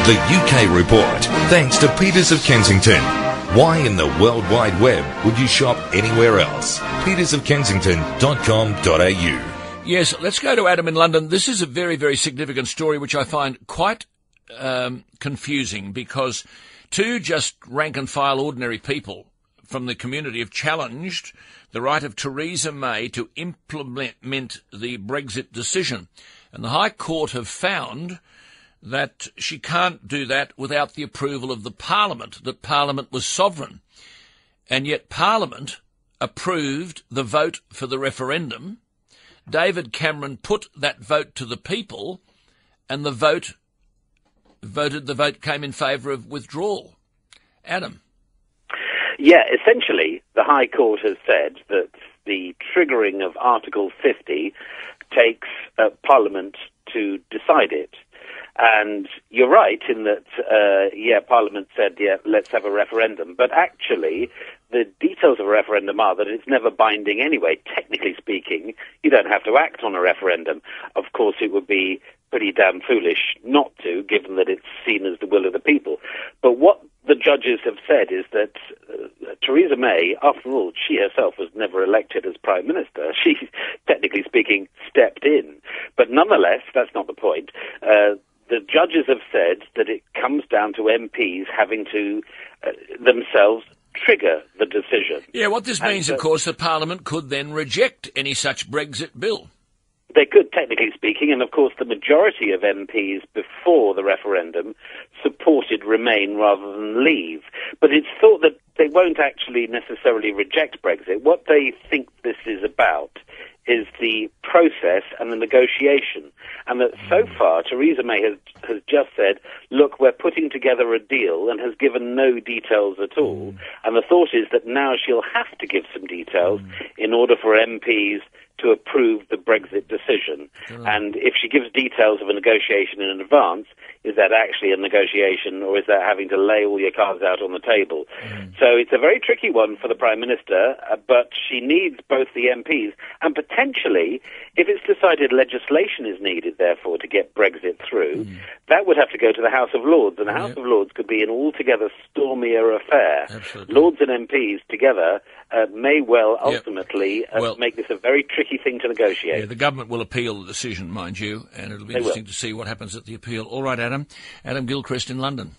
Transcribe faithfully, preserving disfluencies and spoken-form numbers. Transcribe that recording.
The U K Report, thanks to Peters of Kensington. Why in the World Wide Web would you shop anywhere else? peters of kensington dot com dot a u. Yes, let's go to Adam in London. This is a very, very significant story which I find quite um, confusing because two just rank-and-file ordinary people from the community have challenged the right of Theresa May to implement the Brexit decision. And the High Court have found that she can't do that without the approval of the Parliament, that Parliament was sovereign. And yet Parliament approved the vote for the referendum. David Cameron put that vote to the people, and the vote voted the vote came in favour of withdrawal. Adam. Yeah, essentially, the High Court has said that the triggering of Article fifty takes uh, Parliament to decide it. And you're right in that, uh, yeah, Parliament said, yeah, let's have a referendum. But actually, the details of a referendum are that it's never binding anyway. Technically speaking, you don't have to act on a referendum. Of course, it would be pretty damn foolish not to, given that it's seen as the will of the people. But what the judges have said is that uh, Theresa May, after all, she herself was never elected as Prime Minister. She, technically speaking, stepped in. But nonetheless, that's not the point. Uh, The judges have said that it comes down to M Ps having to uh, themselves trigger the decision. Yeah, what this means, and, uh, of course, the Parliament could then reject any such Brexit bill. They could, technically speaking, and of course the majority of M Ps before the referendum supported Remain rather than Leave. But it's thought that they won't actually necessarily reject Brexit. What they think this is about is the process and the negotiation. And that so far, Theresa May has, has just said, look, we're putting together a deal, and has given no details at all. Mm. And the thought is that now she'll have to give some details mm. in order for M Ps to approve the Brexit decision. Mm. And if she gives details of a negotiation in advance, is that actually a negotiation, or is that having to lay all your cards out on the table? Mm. So it's a very tricky one for the Prime Minister, uh, but she needs both the M Ps, and potentially, if it's decided legislation is needed, therefore, to get Brexit through, mm. that would have to go to the House of Lords, and the House yep. of Lords could be an altogether stormier affair. Absolutely. Lords and M Ps together uh, may well ultimately yep. uh, well, make this a very tricky thing to negotiate. Yeah, the government will appeal the decision, mind you, and it'll be they interesting will. to see what happens at the appeal. All right, Adam. Adam Gilchrist in London.